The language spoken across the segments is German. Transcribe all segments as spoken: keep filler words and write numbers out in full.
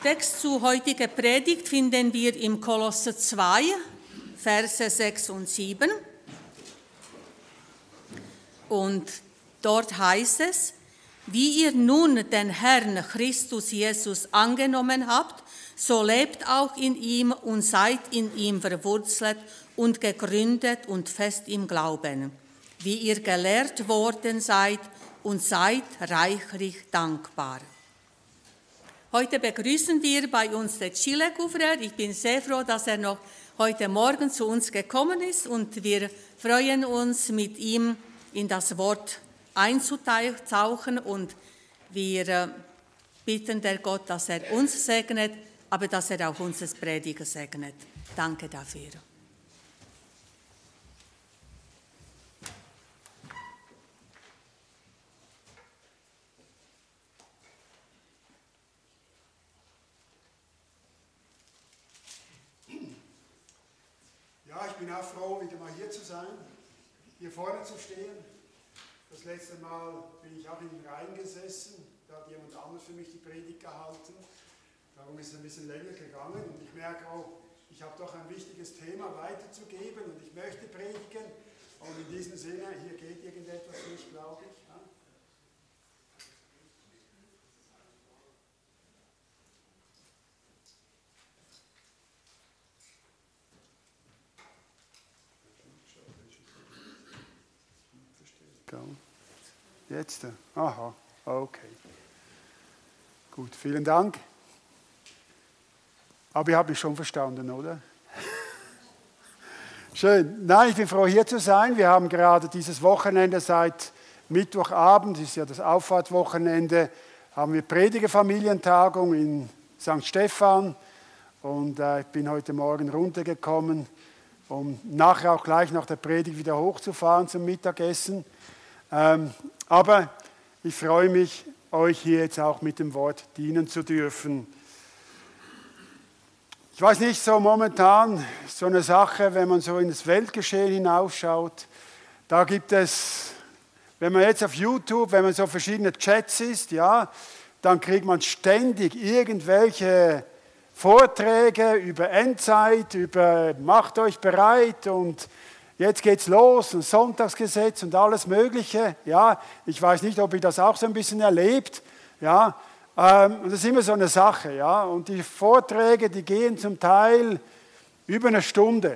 Text zur heutigen Predigt finden wir im Kolosser zwei, Verse sechs und sieben. Und dort heißt es: Wie ihr nun den Herrn Christus Jesus angenommen habt, so lebt auch in ihm und seid in ihm verwurzelt und gegründet und fest im Glauben, wie ihr gelehrt worden seid, und seid reichlich dankbar. Heute begrüßen wir bei uns den Chile Gouverneur. Ich bin sehr froh, dass er noch heute Morgen zu uns gekommen ist, und wir freuen uns, mit ihm in das Wort einzutauchen, und wir bitten der Gott, dass er uns segnet, aber dass er auch unser Prediger segnet. Danke dafür. Ja, ich bin auch froh, wieder mal hier zu sein, hier vorne zu stehen. Das letzte Mal bin ich auch in den Reihen gesessen, da hat jemand anderes für mich die Predigt gehalten. Darum ist es ein bisschen länger gegangen, und ich merke auch, ich habe doch ein wichtiges Thema weiterzugeben und ich möchte predigen. Und in diesem Sinne, hier geht irgendetwas nicht, glaube ich. Ja? Jetzt? Aha, okay. Gut, vielen Dank. Aber ihr habt mich schon verstanden, oder? Schön. Nein, ich bin froh, hier zu sein. Wir haben gerade dieses Wochenende seit Mittwochabend, das ist ja das Auffahrtwochenende, haben wir Predigerfamilientagung in Sankt Stephan. Und äh, ich bin heute Morgen runtergekommen, um nachher auch gleich nach der Predigt wieder hochzufahren zum Mittagessen. Ähm, aber ich freue mich, euch hier jetzt auch mit dem Wort dienen zu dürfen. Ich weiß nicht, so momentan, so eine Sache, wenn man so in das Weltgeschehen hinausschaut, da gibt es, wenn man jetzt auf YouTube, wenn man so verschiedene Chats ist, ja, dann kriegt man ständig irgendwelche Vorträge über Endzeit, über macht euch bereit und jetzt geht's los, und Sonntagsgesetz und alles Mögliche. Ja, ich weiß nicht, ob ihr das auch so ein bisschen erlebt. Ja, ähm, das ist immer so eine Sache. Ja, und die Vorträge, die gehen zum Teil über eine Stunde.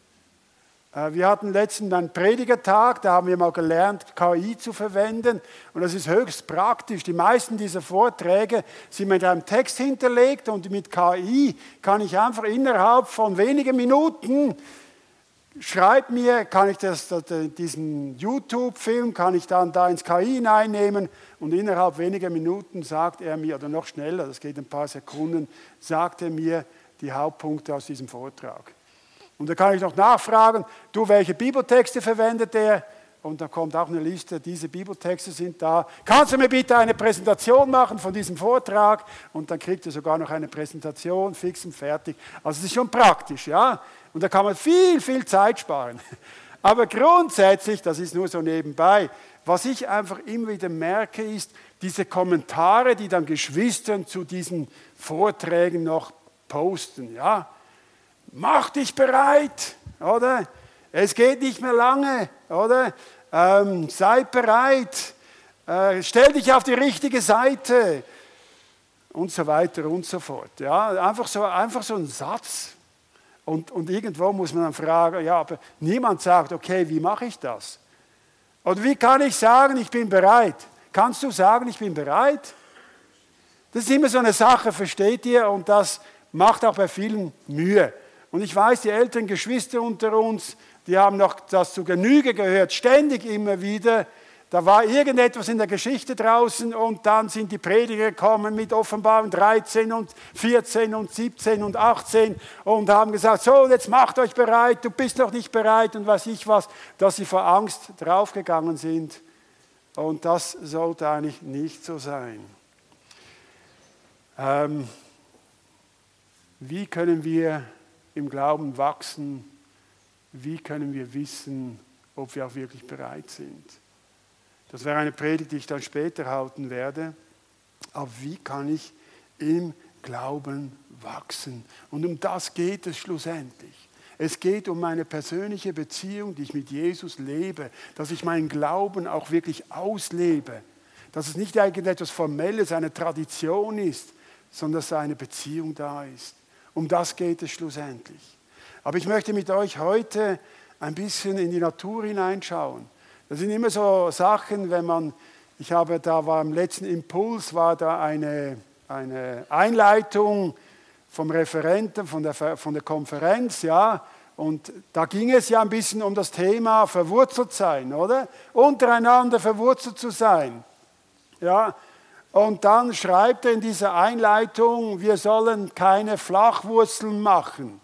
Äh, wir hatten letztens einen Predigertag, da haben wir mal gelernt, K I zu verwenden. Und das ist höchst praktisch. Die meisten dieser Vorträge sind mit einem Text hinterlegt, und mit K I kann ich einfach innerhalb von wenigen Minuten schreibt mir, kann ich das, diesen YouTube-Film, kann ich dann da ins K I hineinnehmen, und innerhalb weniger Minuten sagt er mir, oder noch schneller, das geht ein paar Sekunden, sagt er mir die Hauptpunkte aus diesem Vortrag. Und da kann ich noch nachfragen, du, welche Bibeltexte verwendet er? Und dann kommt auch eine Liste, diese Bibeltexte sind da. Kannst du mir bitte eine Präsentation machen von diesem Vortrag? Und dann kriegt er sogar noch eine Präsentation, fix und fertig. Also es ist schon praktisch, ja. Und da kann man viel, viel Zeit sparen. Aber grundsätzlich, das ist nur so nebenbei, was ich einfach immer wieder merke, ist diese Kommentare, die dann Geschwister zu diesen Vorträgen noch posten. Ja, mach dich bereit, oder? Es geht nicht mehr lange, oder? Ähm, sei bereit, äh, stell dich auf die richtige Seite und so weiter und so fort. Ja, einfach so, einfach so ein Satz. Und, und irgendwo muss man dann fragen, ja, aber niemand sagt, okay, wie mache ich das? Oder wie kann ich sagen, ich bin bereit? Kannst du sagen, ich bin bereit? Das ist immer so eine Sache, versteht ihr? Und das macht auch bei vielen Mühe. Und ich weiß, die älteren Geschwister unter uns, die haben noch das zu Genüge gehört, ständig immer wieder. Da war irgendetwas in der Geschichte draußen, und dann sind die Prediger gekommen mit Offenbarung dreizehn und vierzehn und siebzehn und achtzehn und haben gesagt, so, jetzt macht euch bereit, du bist noch nicht bereit und weiß ich was, dass sie vor Angst draufgegangen sind. Und das sollte eigentlich nicht so sein. Ähm, wie können wir im Glauben wachsen? Wie können wir wissen, ob wir auch wirklich bereit sind? Das wäre eine Predigt, die ich dann später halten werde. Aber wie kann ich im Glauben wachsen. Und um das geht es schlussendlich. Es geht um meine persönliche Beziehung, die ich mit Jesus lebe, dass ich meinen Glauben auch wirklich auslebe, dass es nicht irgendetwas Formelles, eine Tradition ist, sondern dass eine Beziehung da ist. Um das geht es schlussendlich. Aber ich möchte mit euch heute ein bisschen in die Natur hineinschauen. Das sind immer so Sachen, wenn man, ich habe da war im letzten Impuls, war da eine, eine Einleitung vom Referenten, von der, von der Konferenz, ja, und da ging es ja ein bisschen um das Thema verwurzelt sein, oder? Untereinander verwurzelt zu sein, ja. Und dann schreibt er in dieser Einleitung, wir sollen keine Flachwurzeln machen.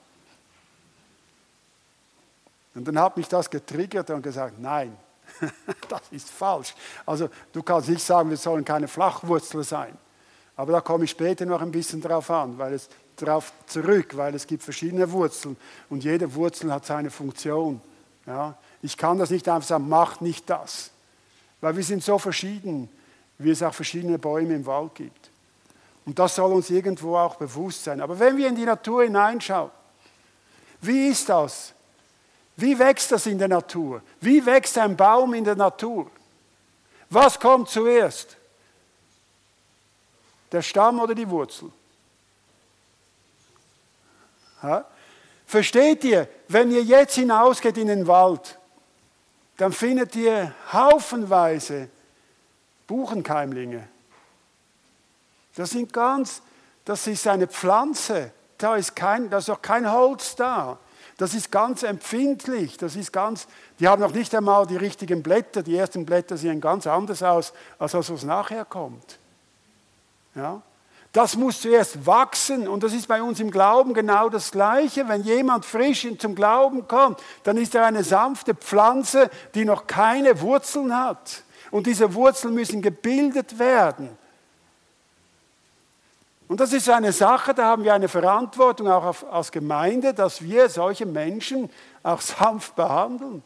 Und dann hat mich das getriggert und gesagt, nein, das ist falsch. Also du kannst nicht sagen, wir sollen keine Flachwurzel sein. Aber da komme ich später noch ein bisschen drauf an, weil es darauf zurück, weil es gibt verschiedene Wurzeln und jede Wurzel hat seine Funktion. Ja? Ich kann das nicht einfach sagen, macht nicht das. Weil wir sind so verschieden, wie es auch verschiedene Bäume im Wald gibt. Und das soll uns irgendwo auch bewusst sein. Aber wenn wir in die Natur hineinschauen, wie ist das? Wie wächst das in der Natur? Wie wächst ein Baum in der Natur? Was kommt zuerst? Der Stamm oder die Wurzel? Ja? Versteht ihr, wenn ihr jetzt hinausgeht in den Wald, dann findet ihr haufenweise Buchenkeimlinge. Das sind ganz, das ist eine Pflanze, da ist kein, da ist auch kein Holz da. Das ist ganz empfindlich, das ist ganz, die haben noch nicht einmal die richtigen Blätter, die ersten Blätter sehen ganz anders aus, als das, was nachher kommt. Ja? Das muss zuerst wachsen und das ist bei uns im Glauben genau das Gleiche. Wenn jemand frisch zum Glauben kommt, dann ist er eine sanfte Pflanze, die noch keine Wurzeln hat. Und diese Wurzeln müssen gebildet werden. Und das ist eine Sache, da haben wir eine Verantwortung auch als Gemeinde, dass wir solche Menschen auch sanft behandeln.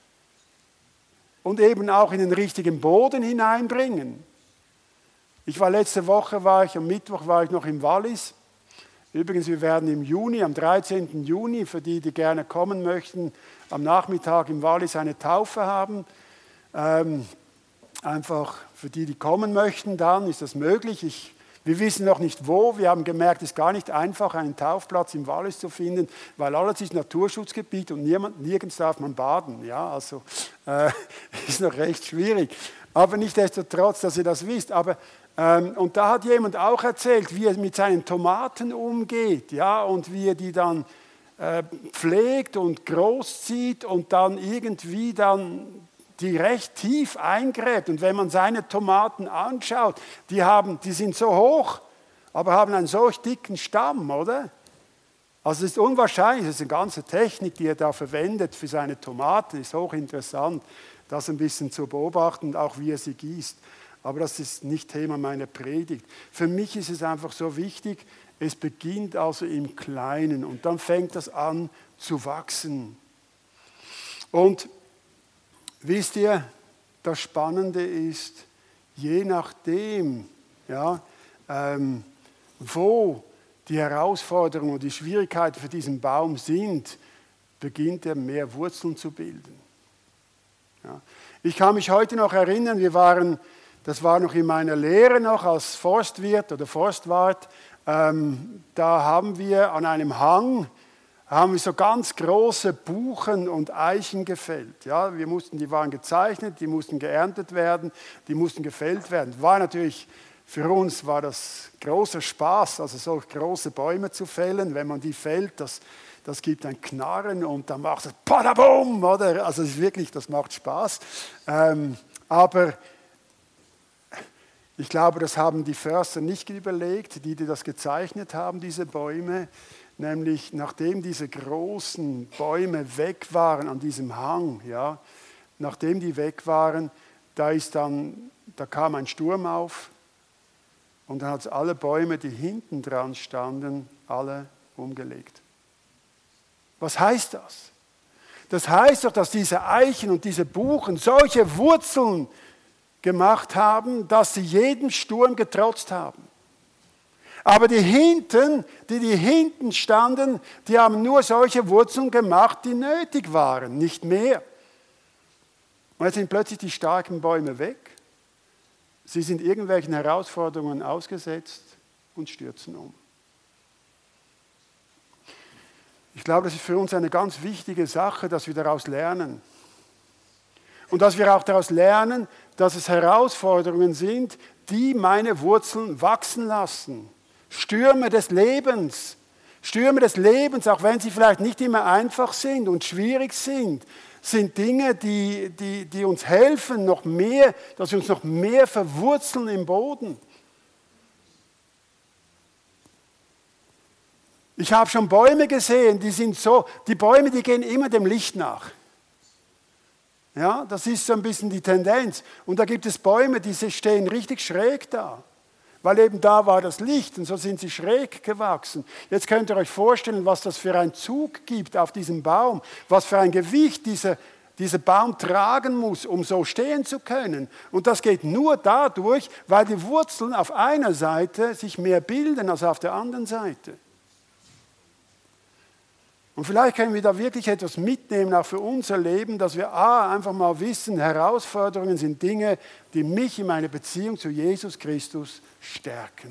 Und eben auch in den richtigen Boden hineinbringen. Ich war letzte Woche, war ich, am Mittwoch war ich noch im Wallis. Übrigens, wir werden im Juni, am dreizehnten Juni, für die, die gerne kommen möchten, am Nachmittag im Wallis eine Taufe haben. Ähm, einfach für die, die kommen möchten, dann ist das möglich. Ich, wir wissen noch nicht wo. Wir haben gemerkt, es ist gar nicht einfach, einen Taufplatz im Wallis zu finden, weil alles ist Naturschutzgebiet und niemand, nirgends darf man baden. Ja, also äh, ist noch recht schwierig. Aber nichtsdestotrotz, dass ihr das wisst. Aber Ähm, und da hat jemand auch erzählt, wie er mit seinen Tomaten umgeht, ja, und wie er die dann äh, pflegt und großzieht und dann irgendwie dann die recht tief eingräbt. Und wenn man seine Tomaten anschaut, die, haben, die sind so hoch, aber haben einen solch dicken Stamm, oder? Also es ist unwahrscheinlich, das ist eine ganze Technik, die er da verwendet für seine Tomaten, ist hochinteressant, das ein bisschen zu beobachten, auch wie er sie gießt. Aber das ist nicht Thema meiner Predigt. Für mich ist es einfach so wichtig, es beginnt also im Kleinen und dann fängt das an zu wachsen. Und wisst ihr, das Spannende ist, je nachdem, ja, ähm, wo die Herausforderungen und die Schwierigkeiten für diesen Baum sind, beginnt er mehr Wurzeln zu bilden. Ja. Ich kann mich heute noch erinnern, wir waren... Das war noch in meiner Lehre noch als Forstwirt oder Forstwart. Ähm, da haben wir an einem Hang haben wir so ganz große Buchen und Eichen gefällt. Ja, wir mussten, die waren gezeichnet, die mussten geerntet werden, die mussten gefällt werden. War natürlich für uns war das großer Spaß, also so große Bäume zu fällen. Wenn man die fällt, das, das gibt ein Knarren und dann macht es Padabum, oder? Also es ist wirklich, das macht Spaß. Ähm, aber ich glaube, das haben die Förster nicht überlegt, die, die das gezeichnet haben, diese Bäume. Nämlich, nachdem diese großen Bäume weg waren an diesem Hang, ja, nachdem die weg waren, da, ist dann, da kam ein Sturm auf und dann hat es alle Bäume, die hinten dran standen, alle umgelegt. Was heißt das? Das heißt doch, dass diese Eichen und diese Buchen solche Wurzeln gemacht haben, dass sie jedem Sturm getrotzt haben. Aber die hinten, die, die hinten standen, die haben nur solche Wurzeln gemacht, die nötig waren, nicht mehr. Und jetzt sind plötzlich die starken Bäume weg. Sie sind irgendwelchen Herausforderungen ausgesetzt und stürzen um. Ich glaube, das ist für uns eine ganz wichtige Sache, dass wir daraus lernen. Und dass wir auch daraus lernen, dass es Herausforderungen sind, die meine Wurzeln wachsen lassen. Stürme des Lebens. Stürme des Lebens, auch wenn sie vielleicht nicht immer einfach sind und schwierig sind, sind Dinge, die, die, die uns helfen, noch mehr, dass wir uns noch mehr verwurzeln im Boden. Ich habe schon Bäume gesehen, die sind so, die Bäume, die gehen immer dem Licht nach. Ja, das ist so ein bisschen die Tendenz. Und da gibt es Bäume, die stehen richtig schräg da. Weil eben da war das Licht und so sind sie schräg gewachsen. Jetzt könnt ihr euch vorstellen, was das für einen Zug gibt auf diesem Baum, was für ein Gewicht dieser, dieser Baum tragen muss, um so stehen zu können. Und das geht nur dadurch, weil die Wurzeln auf einer Seite sich mehr bilden als auf der anderen Seite. Und vielleicht können wir da wirklich etwas mitnehmen, auch für unser Leben, dass wir A, einfach mal wissen, Herausforderungen sind Dinge, die mich in meiner Beziehung zu Jesus Christus stärken.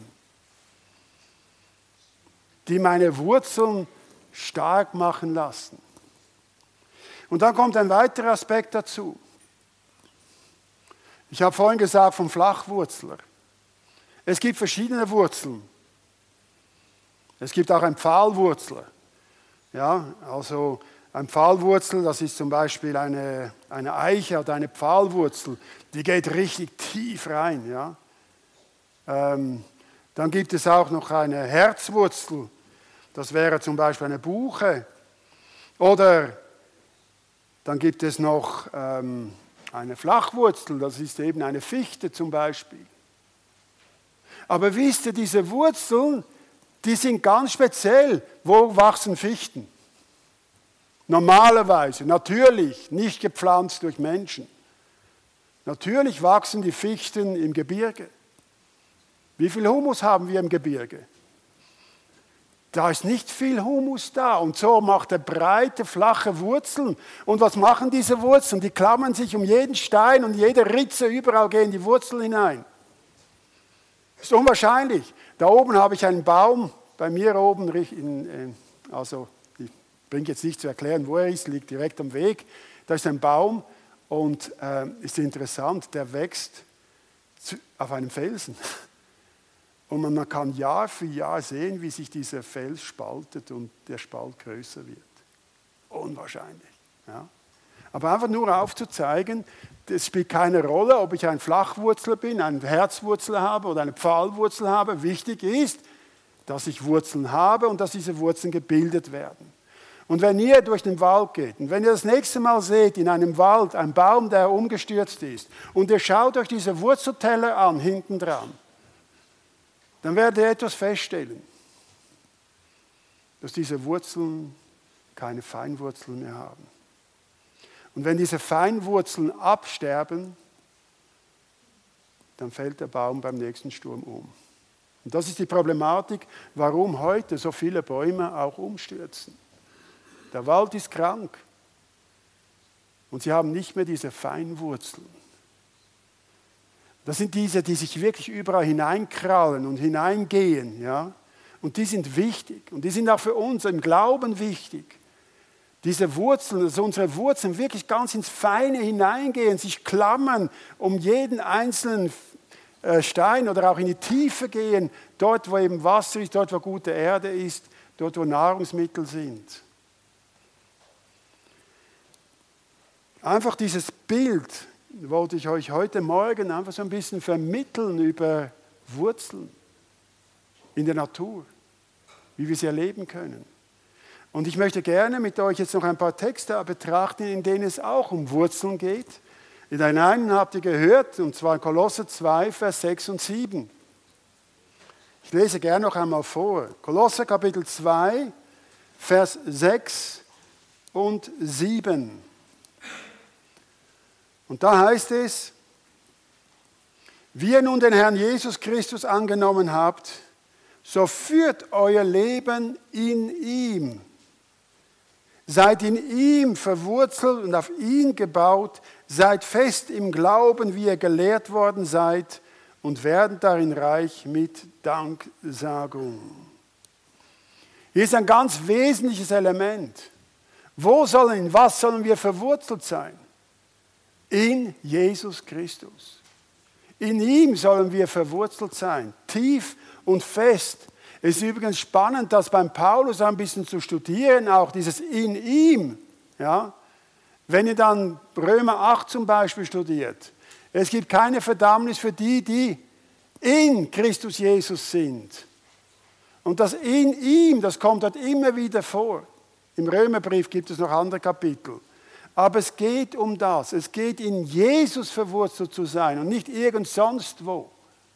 Die meine Wurzeln stark machen lassen. Und dann kommt ein weiterer Aspekt dazu. Ich habe vorhin gesagt vom Flachwurzler. Es gibt verschiedene Wurzeln. Es gibt auch einen Pfahlwurzler. Ja, also ein Pfahlwurzel, das ist zum Beispiel eine, eine Eiche oder eine Pfahlwurzel, die geht richtig tief rein. Ja. Ähm, dann gibt es auch noch eine Herzwurzel, das wäre zum Beispiel eine Buche. Oder dann gibt es noch ähm, eine Flachwurzel, das ist eben eine Fichte zum Beispiel. Aber wisst ihr, diese Wurzeln, die sind ganz speziell. Wo wachsen Fichten? Normalerweise, natürlich, nicht gepflanzt durch Menschen. Natürlich wachsen die Fichten im Gebirge. Wie viel Humus haben wir im Gebirge? Da ist nicht viel Humus da und so macht er breite, flache Wurzeln. Und was machen diese Wurzeln? Die klammern sich um jeden Stein und jede Ritze, überall gehen die Wurzeln hinein. Das ist unwahrscheinlich. Da oben habe ich einen Baum, bei mir oben, in, also ich bringe jetzt nicht zu erklären, wo er ist, liegt direkt am Weg. Da ist ein Baum und äh, ist interessant, der wächst zu, auf einem Felsen. Und man, man kann Jahr für Jahr sehen, wie sich dieser Fels spaltet und der Spalt größer wird. Unwahrscheinlich. Ja. Aber einfach nur aufzuzeigen, es spielt keine Rolle, ob ich ein Flachwurzler bin, einen Herzwurzel habe oder eine Pfahlwurzel habe. Wichtig ist, dass ich Wurzeln habe und dass diese Wurzeln gebildet werden. Und wenn ihr durch den Wald geht und wenn ihr das nächste Mal seht in einem Wald einen Baum, der umgestürzt ist und ihr schaut euch diese Wurzelteller an, hinten dran, dann werdet ihr etwas feststellen, dass diese Wurzeln keine Feinwurzeln mehr haben. Und wenn diese Feinwurzeln absterben, dann fällt der Baum beim nächsten Sturm um. Und das ist die Problematik, warum heute so viele Bäume auch umstürzen. Der Wald ist krank und sie haben nicht mehr diese Feinwurzeln. Das sind diese, die sich wirklich überall hineinkrallen und hineingehen. Ja? Und die sind wichtig und die sind auch für uns im Glauben wichtig. Diese Wurzeln, also unsere Wurzeln wirklich ganz ins Feine hineingehen, sich klammern um jeden einzelnen Stein oder auch in die Tiefe gehen, dort wo eben Wasser ist, dort wo gute Erde ist, dort wo Nahrungsmittel sind. Einfach dieses Bild wollte ich euch heute Morgen einfach so ein bisschen vermitteln über Wurzeln in der Natur, wie wir sie erleben können. Und ich möchte gerne mit euch jetzt noch ein paar Texte betrachten, in denen es auch um Wurzeln geht. In den einen habt ihr gehört, und zwar in Kolosser zwei, Vers sechs und sieben. Ich lese gerne noch einmal vor. Kolosser Kapitel zwei, Vers sechs und sieben. Und da heißt es, wie ihr nun den Herrn Jesus Christus angenommen habt, so führt euer Leben in ihm. Seid in ihm verwurzelt und auf ihn gebaut, seid fest im Glauben, wie ihr gelehrt worden seid, und werdet darin reich mit Danksagung. Hier ist ein ganz wesentliches Element. Wo sollen, in was sollen wir verwurzelt sein? In Jesus Christus. In ihm sollen wir verwurzelt sein, tief und fest. Es ist übrigens spannend, das beim Paulus ein bisschen zu studieren, auch dieses in ihm. Ja? Wenn ihr dann Römer acht zum Beispiel studiert, es gibt keine Verdammnis für die, die in Christus Jesus sind. Und das in ihm, das kommt dort immer wieder vor. Im Römerbrief gibt es noch andere Kapitel. Aber es geht um das. Es geht in Jesus verwurzelt zu sein und nicht irgend sonst wo.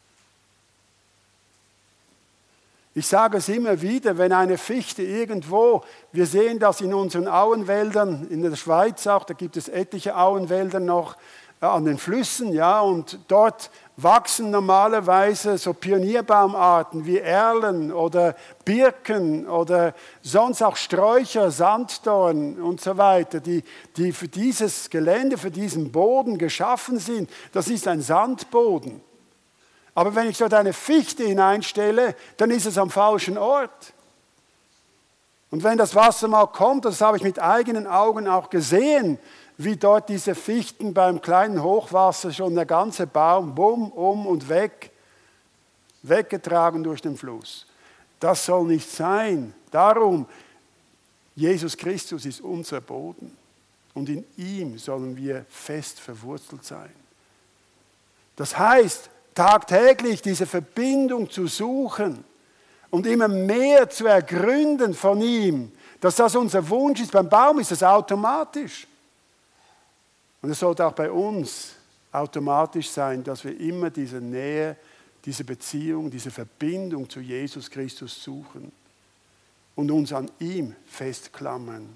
Ich sage es immer wieder, wenn eine Fichte irgendwo, wir sehen das in unseren Auenwäldern, in der Schweiz auch, da gibt es etliche Auenwälder noch äh, an den Flüssen, ja, und dort wachsen normalerweise so Pionierbaumarten wie Erlen oder Birken oder sonst auch Sträucher, Sanddorn und so weiter, die, die für dieses Gelände, für diesen Boden geschaffen sind. Das ist ein Sandboden. Aber wenn ich dort eine Fichte hineinstelle, dann ist es am falschen Ort. Und wenn das Wasser mal kommt, das habe ich mit eigenen Augen auch gesehen, wie dort diese Fichten beim kleinen Hochwasser schon der ganze Baum, bumm, um und weg, weggetragen durch den Fluss. Das soll nicht sein. Darum, Jesus Christus ist unser Boden. Und in ihm sollen wir fest verwurzelt sein. Das heißt, tagtäglich diese Verbindung zu suchen und immer mehr zu ergründen von ihm, dass das unser Wunsch ist. Beim Baum ist es automatisch. Und es sollte auch bei uns automatisch sein, dass wir immer diese Nähe, diese Beziehung, diese Verbindung zu Jesus Christus suchen und uns an ihm festklammern.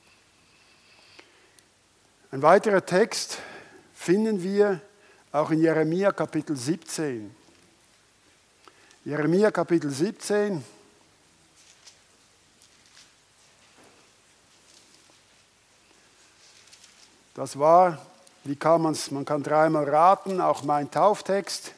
Ein weiterer Text finden wir auch in Jeremia Kapitel siebzehn. Jeremia Kapitel siebzehn. Das war, wie kann man es, man kann dreimal raten, auch mein Tauftext.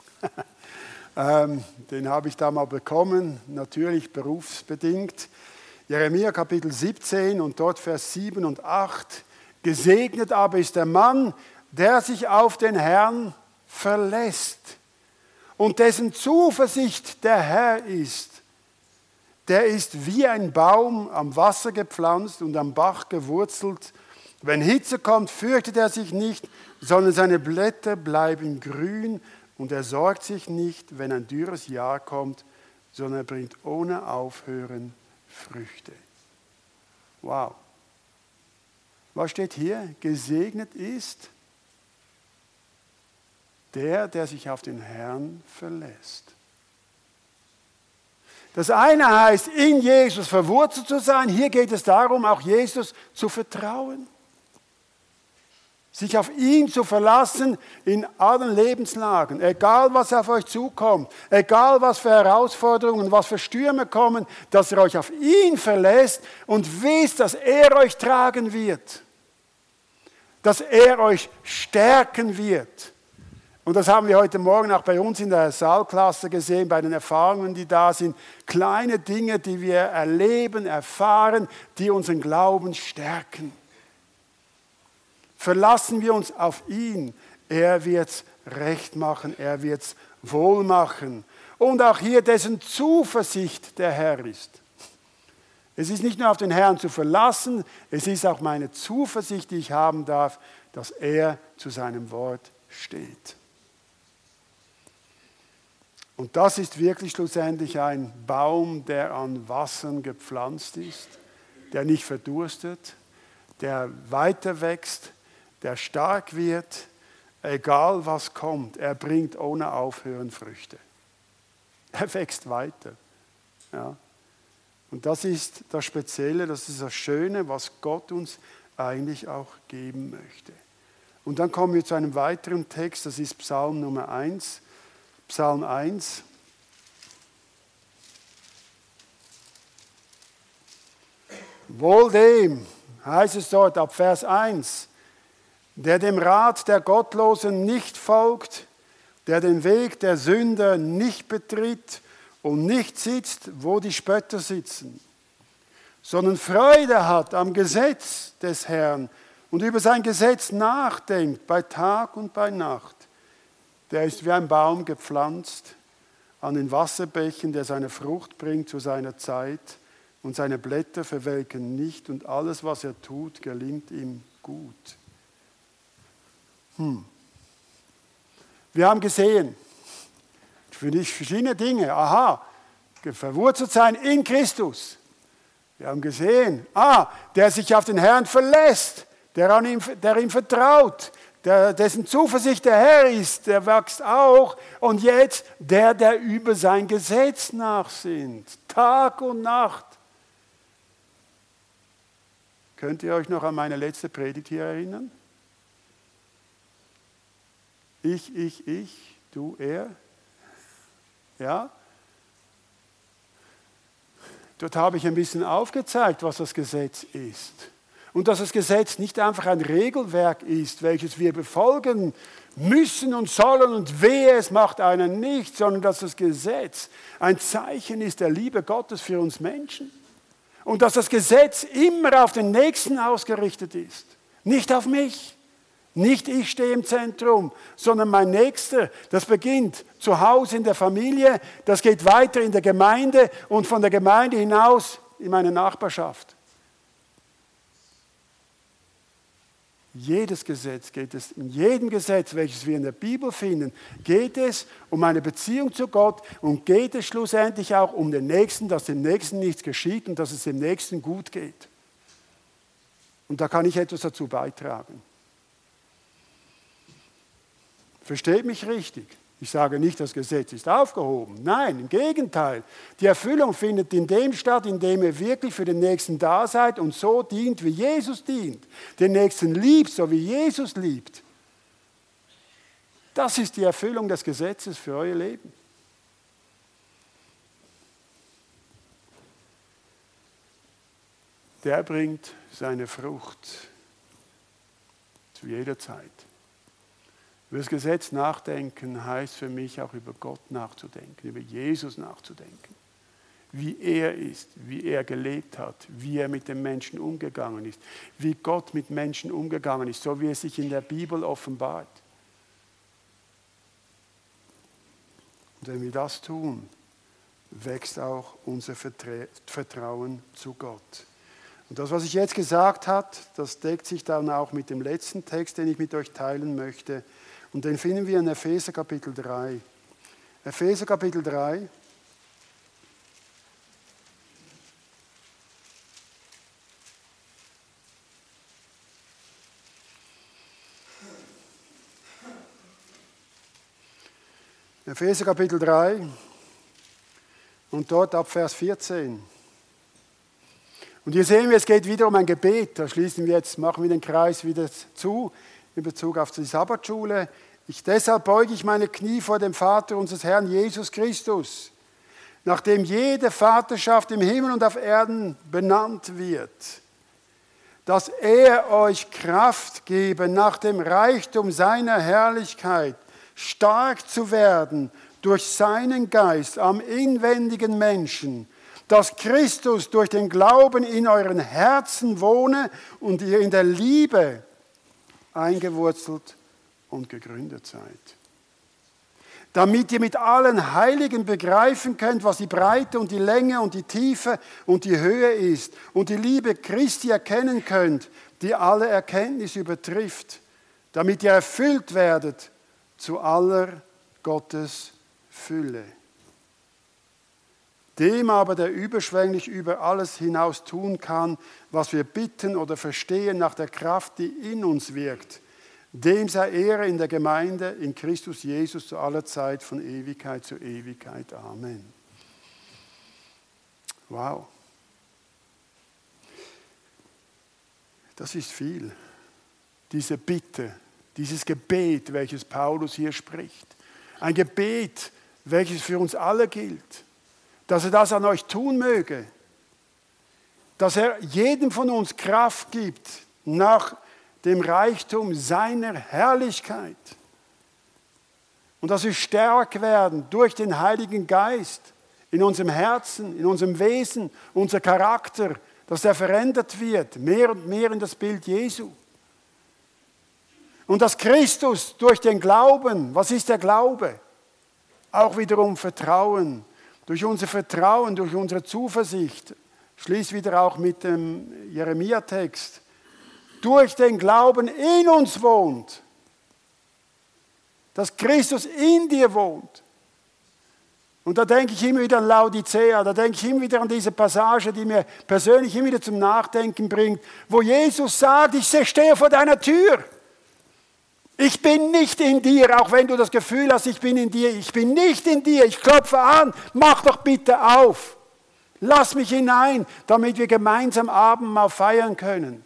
ähm, den habe ich da mal bekommen, natürlich berufsbedingt. Jeremia Kapitel siebzehn und dort Vers sieben und acht. Gesegnet aber ist der Mann, der sich auf den Herrn verlässt und dessen Zuversicht der Herr ist. Der ist wie ein Baum am Wasser gepflanzt und am Bach gewurzelt. Wenn Hitze kommt, fürchtet er sich nicht, sondern seine Blätter bleiben grün und er sorgt sich nicht, wenn ein dürres Jahr kommt, sondern er bringt ohne Aufhören Früchte. Wow. Was steht hier? Gesegnet ist der, der sich auf den Herrn verlässt. Das eine heißt, in Jesus verwurzelt zu sein. Hier geht es darum, auch Jesus zu vertrauen. Sich auf ihn zu verlassen in allen Lebenslagen. Egal, was auf euch zukommt. Egal, was für Herausforderungen, was für Stürme kommen. Dass ihr euch auf ihn verlässt und wisst, dass er euch tragen wird. Dass er euch stärken wird. Und das haben wir heute Morgen auch bei uns in der Saalklasse gesehen, bei den Erfahrungen, die da sind. Kleine Dinge, die wir erleben, erfahren, die unseren Glauben stärken. Verlassen wir uns auf ihn. Er wird es recht machen, er wird es wohl machen. Und auch hier dessen Zuversicht der Herr ist. Es ist nicht nur auf den Herrn zu verlassen, es ist auch meine Zuversicht, die ich haben darf, dass er zu seinem Wort steht. Und das ist wirklich schlussendlich ein Baum, der an Wassern gepflanzt ist, der nicht verdurstet, der weiter wächst, der stark wird, egal was kommt, er bringt ohne Aufhören Früchte. Er wächst weiter. Ja. Und das ist das Spezielle, das ist das Schöne, was Gott uns eigentlich auch geben möchte. Und dann kommen wir zu einem weiteren Text, das ist Psalm Nummer eins. Psalm eins. Wohl dem, heißt es dort ab Vers eins, der dem Rat der Gottlosen nicht folgt, der den Weg der Sünder nicht betritt und nicht sitzt, wo die Spötter sitzen, sondern Freude hat am Gesetz des Herrn und über sein Gesetz nachdenkt bei Tag und bei Nacht. Der ist wie ein Baum gepflanzt an den Wasserbächen, der seine Frucht bringt zu seiner Zeit und seine Blätter verwelken nicht und alles, was er tut, gelingt ihm gut. Hm. Wir haben gesehen, für dich verschiedene Dinge. Aha, verwurzelt sein in Christus. Wir haben gesehen, ah, der sich auf den Herrn verlässt, der, an ihm, der ihm vertraut, der, dessen Zuversicht der Herr ist, der wächst auch. Und jetzt der, der über sein Gesetz nachsinnt, Tag und Nacht. Könnt ihr euch noch an meine letzte Predigt hier erinnern? Ich, ich, ich, du, er. Ja? Dort habe ich ein bisschen aufgezeigt, was das Gesetz ist. Und dass das Gesetz nicht einfach ein Regelwerk ist, welches wir befolgen müssen und sollen und wehe, es macht einen nicht, sondern dass das Gesetz ein Zeichen ist der Liebe Gottes für uns Menschen. Und dass das Gesetz immer auf den Nächsten ausgerichtet ist, nicht auf mich. Nicht ich stehe im Zentrum, sondern mein Nächster. Das beginnt zu Hause in der Familie, das geht weiter in der Gemeinde und von der Gemeinde hinaus in meine Nachbarschaft. Jedes Gesetz geht es, in jedem Gesetz, welches wir in der Bibel finden, geht es um eine Beziehung zu Gott und geht es schlussendlich auch um den Nächsten, dass dem Nächsten nichts geschieht und dass es dem Nächsten gut geht. Und da kann ich etwas dazu beitragen. Versteht mich richtig. Ich sage nicht, das Gesetz ist aufgehoben. Nein, im Gegenteil. Die Erfüllung findet in dem statt, in dem ihr wirklich für den Nächsten da seid und so dient, wie Jesus dient. Den Nächsten liebt, so wie Jesus liebt. Das ist die Erfüllung des Gesetzes für euer Leben. Der bringt seine Frucht zu jeder Zeit. Über das Gesetz nachdenken heißt für mich auch über Gott nachzudenken, über Jesus nachzudenken. Wie er ist, wie er gelebt hat, wie er mit den Menschen umgegangen ist, wie Gott mit Menschen umgegangen ist, so wie es sich in der Bibel offenbart. Und wenn wir das tun, wächst auch unser Vertrauen zu Gott. Und das, was ich jetzt gesagt habe, das deckt sich dann auch mit dem letzten Text, den ich mit euch teilen möchte. Und den finden wir in Epheser Kapitel drei. Epheser Kapitel drei. Epheser Kapitel drei und dort ab Vers vierzehn. Und hier sehen wir, es geht wieder um ein Gebet. Da schließen wir jetzt, machen wir den Kreis wieder zu. In Bezug auf die Sabbatschule. Ich, deshalb beuge ich meine Knie vor dem Vater unseres Herrn Jesus Christus, nachdem jede Vaterschaft im Himmel und auf Erden benannt wird, dass er euch Kraft gebe, nach dem Reichtum seiner Herrlichkeit stark zu werden durch seinen Geist am inwendigen Menschen, dass Christus durch den Glauben in euren Herzen wohne und ihr in der Liebe eingewurzelt und gegründet seid. Damit ihr mit allen Heiligen begreifen könnt, was die Breite und die Länge und die Tiefe und die Höhe ist und die Liebe Christi erkennen könnt, die alle Erkenntnis übertrifft, damit ihr erfüllt werdet zu aller Gottes Fülle. Dem aber, der überschwänglich über alles hinaus tun kann, was wir bitten oder verstehen nach der Kraft, die in uns wirkt, dem sei Ehre in der Gemeinde, in Christus Jesus zu aller Zeit, von Ewigkeit zu Ewigkeit. Amen. Wow. Das ist viel. Diese Bitte, dieses Gebet, welches Paulus hier spricht. Ein Gebet, welches für uns alle gilt. Dass er das an euch tun möge. dass er jedem von uns Kraft gibt nach dem Reichtum seiner Herrlichkeit. Und dass wir stark werden durch den Heiligen Geist in unserem Herzen, in unserem Wesen, unser Charakter, dass der verändert wird, mehr und mehr in das Bild Jesu. Und dass Christus durch den Glauben, was ist der Glaube? Auch wiederum Vertrauen. Durch unser Vertrauen, durch unsere Zuversicht, schließt wieder auch mit dem Jeremia-Text, durch den Glauben in uns wohnt. Dass Christus in dir wohnt. Und da denke ich immer wieder an Laodicea, da denke ich immer wieder an diese Passage, die mir persönlich immer wieder zum Nachdenken bringt, wo Jesus sagt, ich stehe vor deiner Tür. Ich bin nicht in dir, auch wenn du das Gefühl hast, ich bin in dir. Ich bin nicht in dir, ich klopfe an, mach doch bitte auf. Lass mich hinein, damit wir gemeinsam Abendmahl feiern können.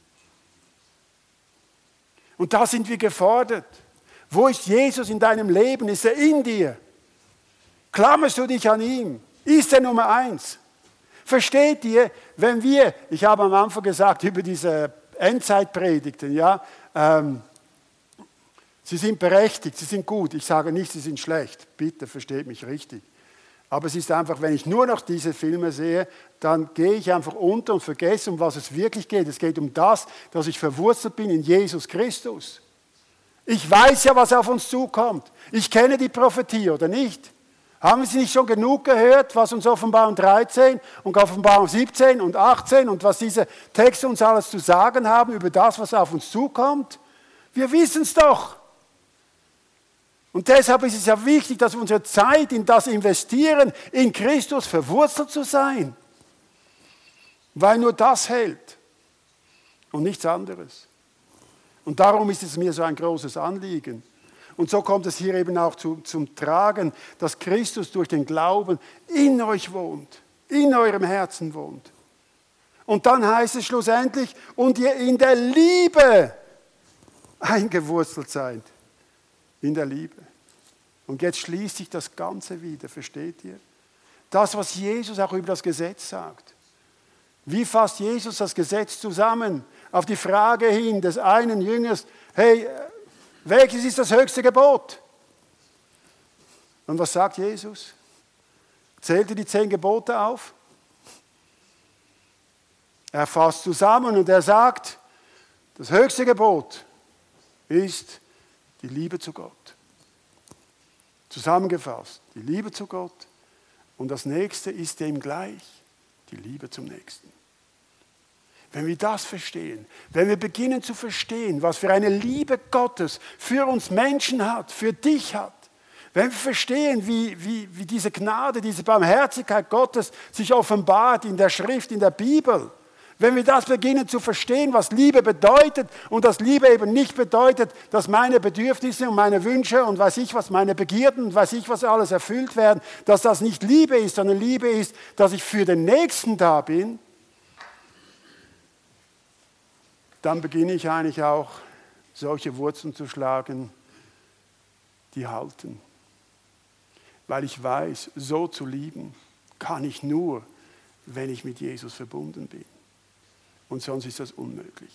Und da sind wir gefordert. Wo ist Jesus in deinem Leben? Ist er in dir? Klammerst du dich an ihm? Ist er Nummer eins? Versteht ihr, wenn wir, ich habe am Anfang gesagt über diese Endzeitpredigten, ja, ähm, sie sind berechtigt, sie sind gut. Ich sage nicht, sie sind schlecht. Bitte versteht mich richtig. Aber es ist einfach, wenn ich nur noch diese Filme sehe, dann gehe ich einfach unter und vergesse, um was es wirklich geht. Es geht um das, dass ich verwurzelt bin in Jesus Christus. Ich weiß ja, was auf uns zukommt. Ich kenne die Prophetie, oder nicht? Haben Sie nicht schon genug gehört, was uns Offenbarung dreizehn und Offenbarung siebzehn und achtzehn und was diese Texte uns alles zu sagen haben über das, was auf uns zukommt? Wir wissen es doch. Und deshalb ist es ja wichtig, dass wir unsere Zeit in das investieren, in Christus verwurzelt zu sein. Weil nur das hält und nichts anderes. Und darum ist es mir so ein großes Anliegen. Und so kommt es hier eben auch zu, zum Tragen, dass Christus durch den Glauben in euch wohnt, in eurem Herzen wohnt. Und dann heißt es schlussendlich, und ihr in der Liebe eingewurzelt seid. In der Liebe. Und jetzt schließt sich das Ganze wieder, versteht ihr? Das, was Jesus auch über das Gesetz sagt. Wie fasst Jesus das Gesetz zusammen? Auf die Frage hin des einen Jüngers, hey, welches ist das höchste Gebot? Und was sagt Jesus? Zählt ihr die zehn Gebote auf? Er fasst zusammen und er sagt, das höchste Gebot ist die Liebe zu Gott. Zusammengefasst, die Liebe zu Gott und das nächste ist dem gleich, die Liebe zum Nächsten. Wenn wir das verstehen, wenn wir beginnen zu verstehen, was für eine Liebe Gottes für uns Menschen hat, für dich hat, wenn wir verstehen, wie, wie, wie diese Gnade, diese Barmherzigkeit Gottes sich offenbart in der Schrift, in der Bibel, wenn wir das beginnen zu verstehen, was Liebe bedeutet und dass Liebe eben nicht bedeutet, dass meine Bedürfnisse und meine Wünsche und weiß ich was, meine Begierden und weiß ich was alles erfüllt werden, dass das nicht Liebe ist, sondern Liebe ist, dass ich für den Nächsten da bin, dann beginne ich eigentlich auch solche Wurzeln zu schlagen, die halten. Weil ich weiß, so zu lieben kann ich nur, wenn ich mit Jesus verbunden bin. Und sonst ist das unmöglich.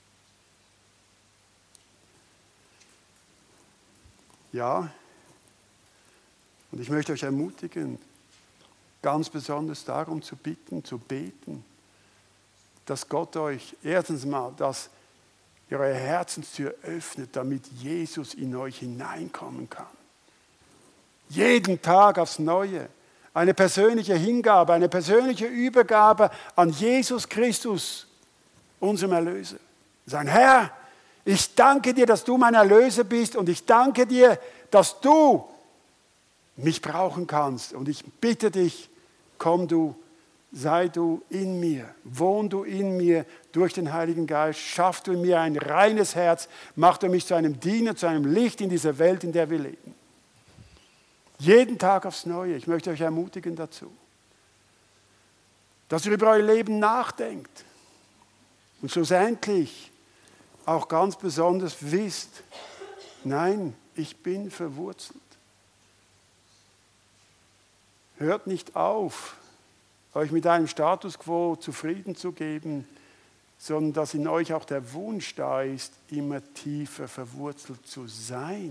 Ja, und ich möchte euch ermutigen, ganz besonders darum zu bitten, zu beten, dass Gott euch erstens mal, dass ihr eure Herzenstür öffnet, damit Jesus in euch hineinkommen kann. Jeden Tag aufs Neue. Eine persönliche Hingabe, eine persönliche Übergabe an Jesus Christus, unserem Erlöser. Sagen, Herr, ich danke dir, dass du mein Erlöser bist und ich danke dir, dass du mich brauchen kannst. Und ich bitte dich, komm du, sei du in mir, wohn du in mir durch den Heiligen Geist, schaff du in mir ein reines Herz, mach du mich zu einem Diener, zu einem Licht in dieser Welt, in der wir leben. Jeden Tag aufs Neue. Ich möchte euch ermutigen dazu, dass ihr über euer Leben nachdenkt und schlussendlich auch ganz besonders wisst, nein, ich bin verwurzelt. Hört nicht auf, euch mit einem Status quo zufrieden zu geben, sondern dass in euch auch der Wunsch da ist, immer tiefer verwurzelt zu sein.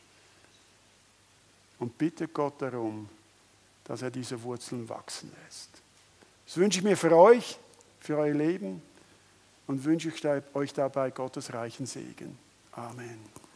Und bittet Gott darum, dass er diese Wurzeln wachsen lässt. Das wünsche ich mir für euch, für euer Leben und wünsche ich euch dabei Gottes reichen Segen. Amen.